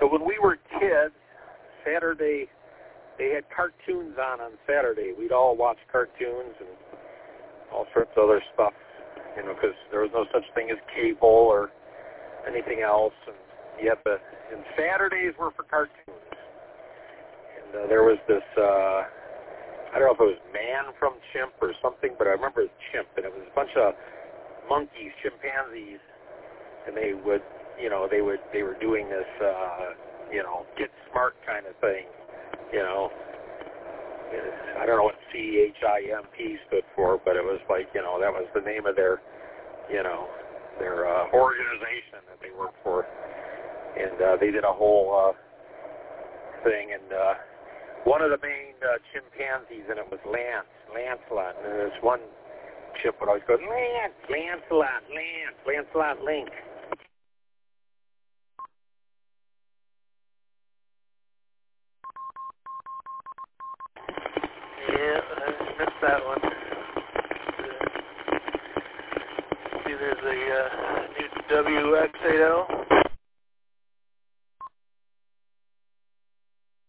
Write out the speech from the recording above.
So when we were kids, Saturday, they had cartoons on Saturday. We'd all watch cartoons and all sorts of other stuff, you know, because there was no such thing as cable or anything else. And and Saturdays were for cartoons. And there was this, I don't know if it was Man from Chimp or something, but I remember it was Chimp, and it was a bunch of monkeys, chimpanzees, and they were doing this, get smart kind of thing, you know. I don't know what CHIMP stood for, but it was like, you know, that was the name of their, you know, their organization that they worked for. And they did a whole thing, and one of the main chimpanzees in it was Lancelot, and this one chimp would always go, Lancelot, Link. Yeah, I missed that one. See, there's a new WX80.